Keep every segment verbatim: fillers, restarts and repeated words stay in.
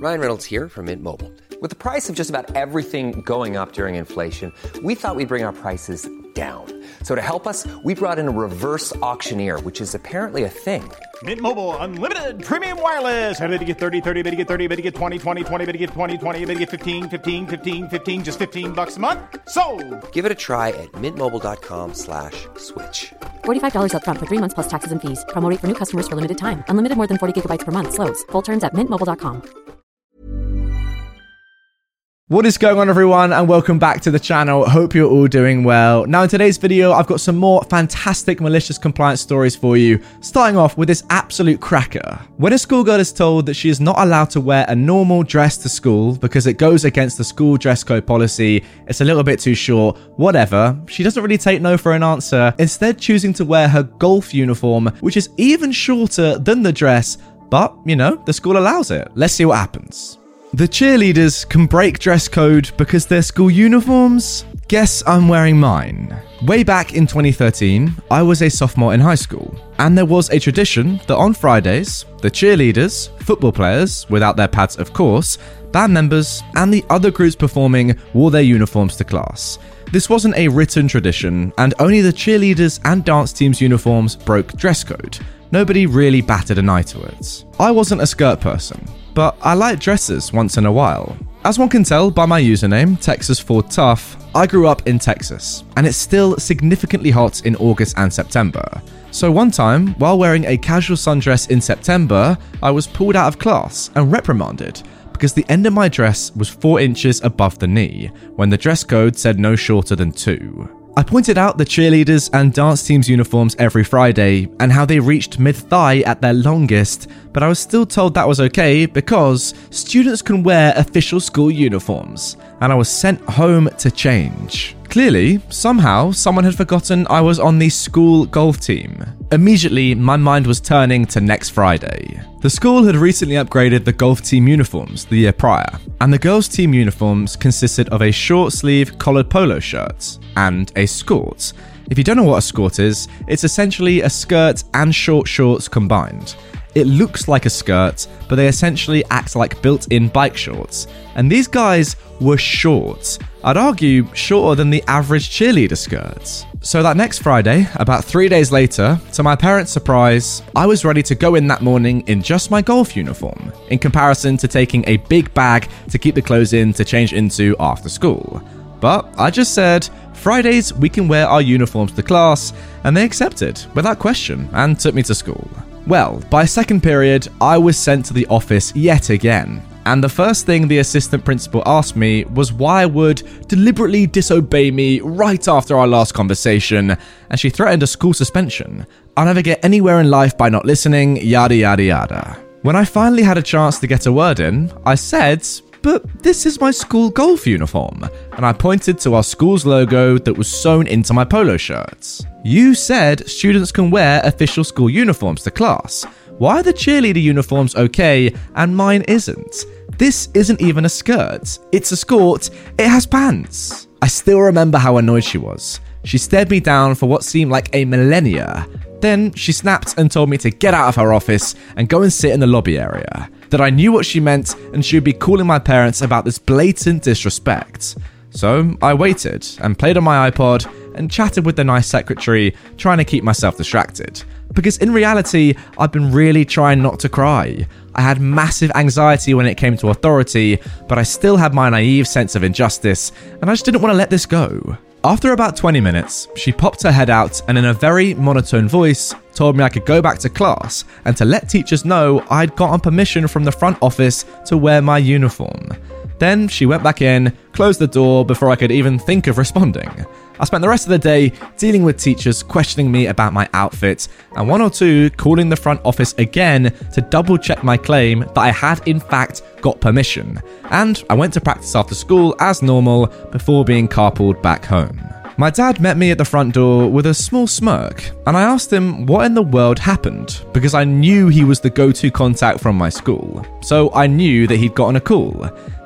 Ryan Reynolds here from Mint Mobile. With the price of just about everything going up during inflation, we thought we'd bring our prices down. So to help us, we brought in a reverse auctioneer, which is apparently a thing. Mint Mobile Unlimited Premium Wireless. How to get thirty, thirty, how to get thirty, how to get twenty, twenty, twenty, how to get twenty, twenty, how to get fifteen, fifteen, fifteen, fifteen, just fifteen bucks a month? Sold! Give it a try at mintmobile.com slash switch. forty-five dollars up front for three months plus taxes and fees. Promo rate for new customers for limited time. Unlimited more than forty gigabytes per month. Slows full terms at mint mobile dot com. What is going on, everyone, and welcome back to the channel. Hope you're all doing well. Now, in today's video, I've got some more fantastic malicious compliance stories for you, starting off with this absolute cracker. When a schoolgirl is told that she is not allowed to wear a normal dress to school because it goes against the school dress code policy, it's a little bit too short, whatever, she doesn't really take no for an answer, instead choosing to wear her golf uniform, which is even shorter than the dress, but, you know, the school allows it. Let's see what happens. The cheerleaders can break dress code because they're school uniforms? Guess I'm wearing mine. Way back in twenty thirteen, I was a sophomore in high school, and there was a tradition that on Fridays, the cheerleaders, football players, without their pads of course, band members, and the other groups performing wore their uniforms to class. This wasn't a written tradition, and only the cheerleaders and dance teams' uniforms broke dress code. Nobody really batted an eye to it. I wasn't a skirt person, but I like dresses once in a while. As one can tell by my username, Texas Ford Tough, I grew up in Texas, and it's still significantly hot in August and September. So one time, while wearing a casual sundress in September, I was pulled out of class and reprimanded because the end of my dress was four inches above the knee, when the dress code said no shorter than two. I pointed out the cheerleaders and dance teams' uniforms every Friday and how they reached mid-thigh at their longest, but I was still told that was okay because students can wear official school uniforms, and I was sent home to change. Clearly, somehow, someone had forgotten I was on the school golf team. Immediately, my mind was turning to next Friday. The school had recently upgraded the golf team uniforms the year prior, and the girls' team uniforms consisted of a short-sleeve collared polo shirt and a skort. If you don't know what a skort is, it's essentially a skirt and short shorts combined. It looks like a skirt, but they essentially act like built-in bike shorts. And these guys were short. I'd argue shorter than the average cheerleader skirts. So that next Friday, about three days later, to my parents' surprise, I was ready to go in that morning in just my golf uniform, in comparison to taking a big bag to keep the clothes in to change into after school. But I just said, Fridays we can wear our uniforms to class, and they accepted, without question, and took me to school. Well, by second period, I was sent to the office yet again, and the first thing the assistant principal asked me was why I would deliberately disobey me right after our last conversation, and she threatened a school suspension. I'll never get anywhere in life by not listening, yada yada yada. When I finally had a chance to get a word in, I said, "But this is my school golf uniform," and I pointed to our school's logo that was sewn into my polo shirts. "You said students can wear official school uniforms to class. Why are the cheerleader uniforms okay and mine isn't? This isn't even a skirt. It's a skort. It has pants." I still remember how annoyed she was. She stared me down for what seemed like a millennia. Then she snapped and told me to get out of her office and go and sit in the lobby area. That I knew what she meant and she would be calling my parents about this blatant disrespect. So I waited and played on my iPod and chatted with the nice secretary, trying to keep myself distracted. Because in reality, I've been really trying not to cry. I had massive anxiety when it came to authority, but I still had my naive sense of injustice, and I just didn't want to let this go. After about twenty minutes, she popped her head out and in a very monotone voice told me I could go back to class and to let teachers know I'd gotten permission from the front office to wear my uniform. Then she went back in, closed the door before I could even think of responding. I spent the rest of the day dealing with teachers questioning me about my outfit, and one or two calling the front office again to double check my claim that I had in fact got permission. And I went to practice after school as normal before being carpooled back home. My dad met me at the front door with a small smirk, and I asked him what in the world happened, because I knew he was the go-to contact from my school, so I knew that he'd gotten a call.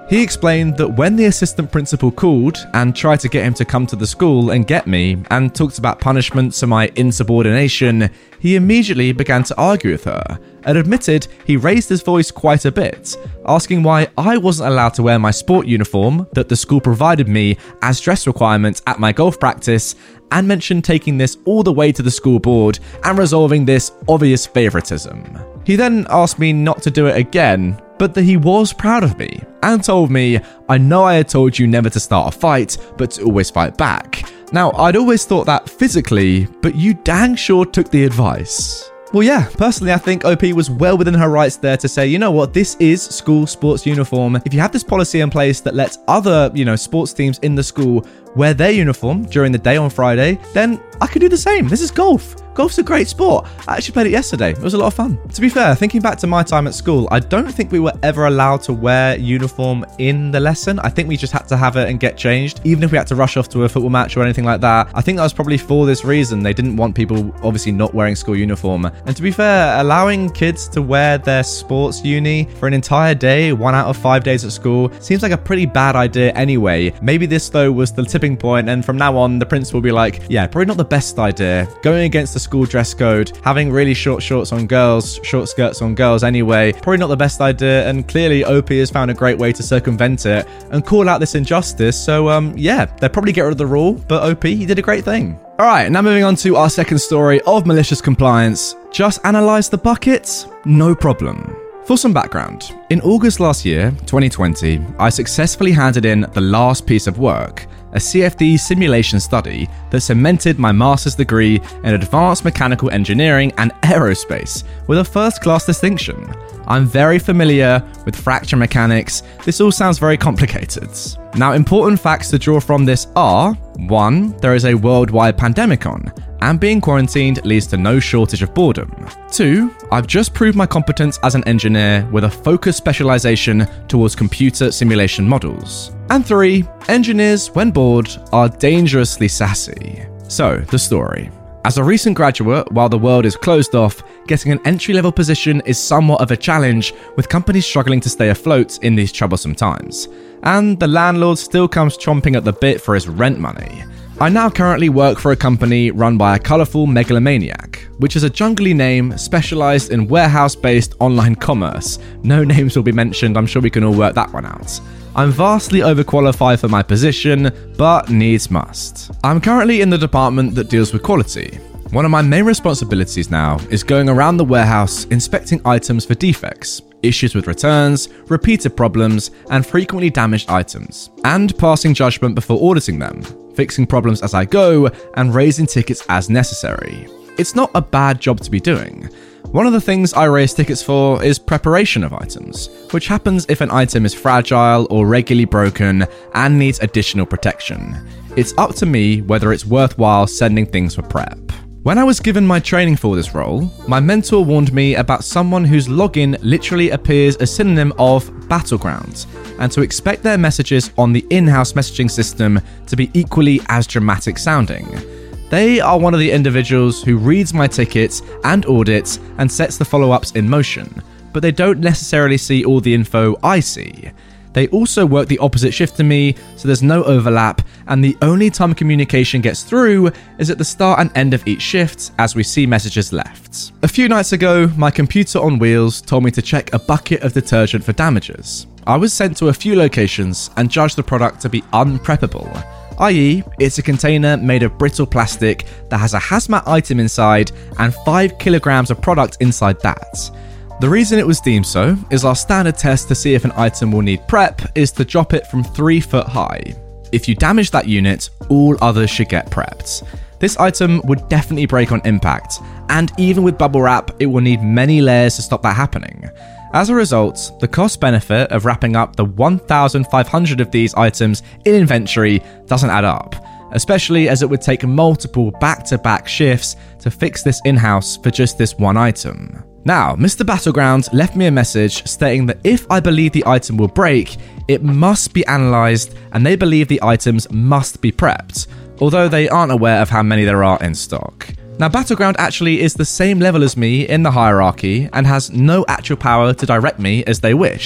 He explained that when the assistant principal called and tried to get him to come to the school and get me and talked about punishments for my insubordination, he immediately began to argue with her and admitted he raised his voice quite a bit, asking why I wasn't allowed to wear my sport uniform that the school provided me as dress requirements at my golf practice, and mentioned taking this all the way to the school board and resolving this obvious favoritism. He then asked me not to do it again, but that he was proud of me and told me, "I know I had told you never to start a fight, but to always fight back." Now, I'd always thought that physically, but you dang sure took the advice. Well, yeah, personally, I think O P was well within her rights there to say, you know what, this is school sports uniform. If you have this policy in place that lets other, you know, sports teams in the school wear their uniform during the day on Friday, then I could do the same. This is golf. Golf's a great sport. I actually played it yesterday. It was a lot of fun. To be fair, thinking back to my time at school, I don't think we were ever allowed to wear uniform in the lesson. I think we just had to have it and get changed, even if we had to rush off to a football match or anything like that. I think that was probably for this reason. They didn't want people obviously not wearing school uniform. And to be fair, allowing kids to wear their sports uni for an entire day, one out of five days at school, seems like a pretty bad idea anyway. Maybe this though was the tipping point, and from now on the principal will be like, yeah, probably not the best idea. Going against the school dress code, having really short shorts on girls, short skirts on girls anyway, probably not the best idea, and clearly O P has found a great way to circumvent it and call out this injustice. So um yeah, they'll probably get rid of the rule, but O P, he did a great thing. Alright, now moving on to our second story of malicious compliance. Just analyze the buckets? No problem. For some background, in August last year, twenty twenty, I successfully handed in the last piece of work, a C F D simulation study that cemented my master's degree in advanced mechanical engineering and aerospace with a first-class distinction. I'm very familiar with fracture mechanics. This all sounds very complicated. Now, important facts to draw from this are: one, there is a worldwide pandemic on, and being quarantined leads to no shortage of boredom. Two, I've just proved my competence as an engineer with a focused specialization towards computer simulation models. And three, engineers, when bored, are dangerously sassy. So, the story. As a recent graduate, while the world is closed off, getting an entry-level position is somewhat of a challenge, with companies struggling to stay afloat in these troublesome times. And the landlord still comes chomping at the bit for his rent money. I now currently work for a company run by a colourful megalomaniac, which is a jungly name specialised in warehouse-based online commerce. No names will be mentioned, I'm sure we can all work that one out. I'm vastly overqualified for my position, but needs must. I'm currently in the department that deals with quality. One of my main responsibilities now is going around the warehouse inspecting items for defects, issues with returns, repeated problems, and frequently damaged items, and passing judgment before auditing them, fixing problems as I go, and raising tickets as necessary. It's not a bad job to be doing. One of the things I raise tickets for is preparation of items, which happens if an item is fragile or regularly broken and needs additional protection. It's up to me whether it's worthwhile sending things for prep. When I was given my training for this role, my mentor warned me about someone whose login literally appears a synonym of battleground, and to expect their messages on the in-house messaging system to be equally as dramatic sounding. They are one of the individuals who reads my tickets and audits and sets the follow-ups in motion, but they don't necessarily see all the info I see. They also work the opposite shift to me, so there's no overlap, and the only time communication gets through is at the start and end of each shift as we see messages left. A few nights ago, my computer on wheels told me to check a bucket of detergent for damages. I was sent to a few locations and judged the product to be unpreppable, that is, it's a container made of brittle plastic that has a hazmat item inside and five kilograms of product inside that. The reason it was deemed so is our standard test to see if an item will need prep is to drop it from three foot high. If you damage that unit, all others should get prepped. This item would definitely break on impact, and even with bubble wrap, it will need many layers to stop that happening. As a result, the cost benefit of wrapping up the one thousand five hundred of these items in inventory doesn't add up, especially as it would take multiple back-to-back shifts to fix this in-house for just this one item. Now, Mister Battleground left me a message stating that if I believe the item will break, it must be analysed and they believe the items must be prepped, although they aren't aware of how many there are in stock. Now, Battleground actually is the same level as me in the hierarchy and has no actual power to direct me as they wish.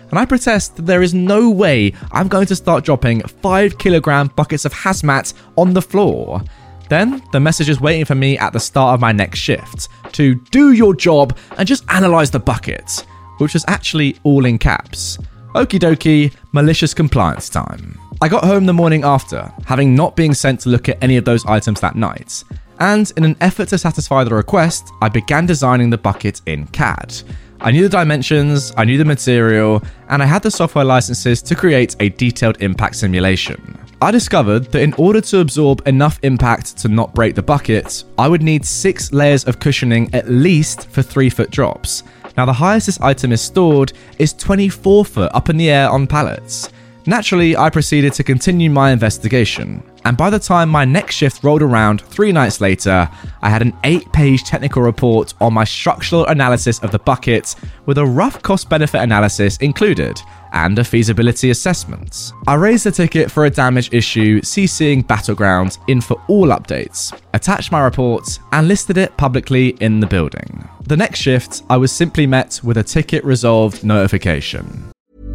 and I protest that there is no way I'm going to start dropping five kilogram buckets of hazmat on the floor. Then the message is waiting for me at the start of my next shift to do your job and just analyze the buckets, which was actually all in caps. Okie dokie, malicious compliance time. I got home the morning after, having not been sent to look at any of those items that night. And in an effort to satisfy the request, I began designing the bucket in C A D. I knew the dimensions, I knew the material, and I had the software licenses to create a detailed impact simulation. I discovered that in order to absorb enough impact to not break the bucket, I would need six layers of cushioning at least for three foot drops. Now the highest this item is stored is twenty-four foot up in the air on pallets. Naturally, I proceeded to continue my investigation, and by the time my next shift rolled around three nights later, I had an eight-page technical report on my structural analysis of the bucket with a rough cost-benefit analysis included, and a feasibility assessment. I raised a ticket for a damage issue CCing Battleground in for all updates, attached my report, and listed it publicly in the building. The next shift, I was simply met with a ticket resolved notification.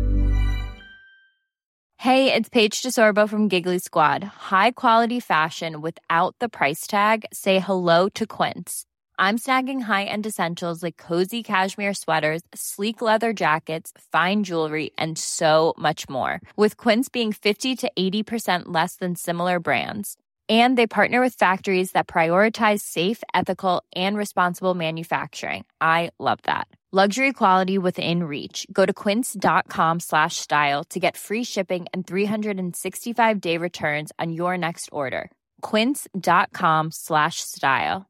Hey, it's Paige DeSorbo from Giggly Squad. High quality fashion without the price tag. Say hello to Quince. I'm snagging high-end essentials like cozy cashmere sweaters, sleek leather jackets, fine jewelry, and so much more. With Quince being fifty to eighty percent less than similar brands. And they partner with factories that prioritize safe, ethical, and responsible manufacturing. I love that. Luxury quality within reach. Go to quince.com slash style to get free shipping and three sixty-five day returns on your next order. Quince.com slash style.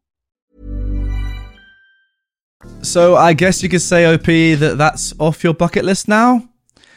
So I guess you could say, O P, that that's off your bucket list now?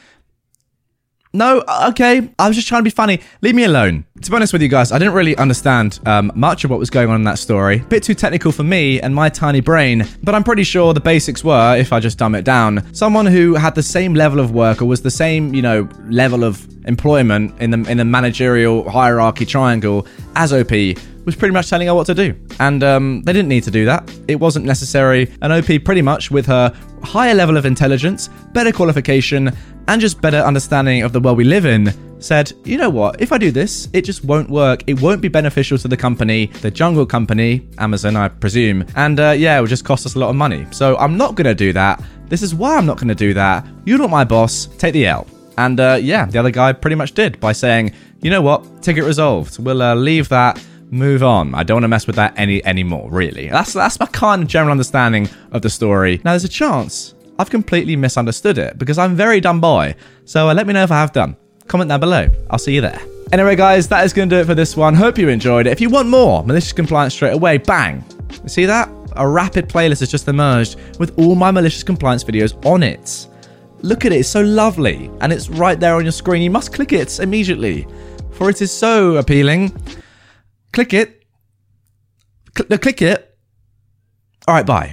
No? Okay. I was just trying to be funny. Leave me alone. To be honest with you guys, I didn't really understand um, much of what was going on in that story. Bit too technical for me and my tiny brain, but I'm pretty sure the basics were, if I just dumb it down, someone who had the same level of work or was the same, you know, level of employment in the in the managerial hierarchy triangle as O P was pretty much telling her what to do. And um, they didn't need to do that. It wasn't necessary. And O P pretty much with her higher level of intelligence, better qualification, and just better understanding of the world we live in, said, you know what, if I do this, it just won't work. It won't be beneficial to the company, the jungle company, Amazon, I presume. And uh, yeah, it would just cost us a lot of money. So I'm not going to do that. This is why I'm not going to do that. You're not my boss. Take the L. And uh, yeah, the other guy pretty much did by saying, you know what, ticket resolved. We'll uh, leave that, move on. I don't want to mess with that any anymore, really. That's, that's my kind of general understanding of the story. Now, there's a chance I've completely misunderstood it because I'm a very dumb boy. So uh, let me know if I have done. Comment down below. I'll see you there. Anyway, guys, that is going to do it for this one. Hope you enjoyed it. If you want more malicious compliance straight away, bang. You see that? A rapid playlist has just emerged with all my malicious compliance videos on it. Look at it. It's so lovely. And it's right there on your screen. You must click it immediately, for it is so appealing. Click it. Cl- click it. All right, bye.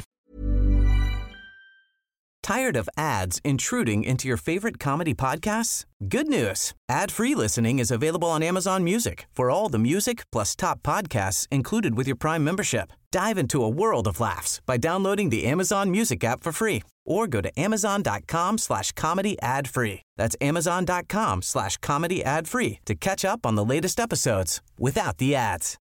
Tired of ads intruding into your favorite comedy podcasts? Good news. Ad-free listening is available on Amazon Music for all the music plus top podcasts included with your Prime membership. Dive into a world of laughs by downloading the Amazon Music app for free or go to amazon.com slash comedy ad free. That's amazon.com slash comedy ad free to catch up on the latest episodes without the ads.